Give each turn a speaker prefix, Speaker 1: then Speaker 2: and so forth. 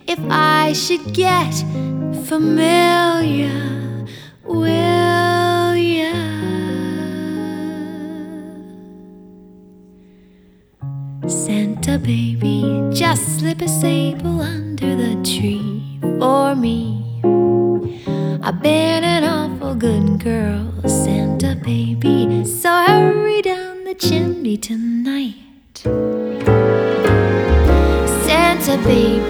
Speaker 1: if I should get familiar, will ya? Santa baby, just slip a sable under the tree for me. I've been an awful good girl, Santa baby, so hurry down the chimney tonight. Santa baby,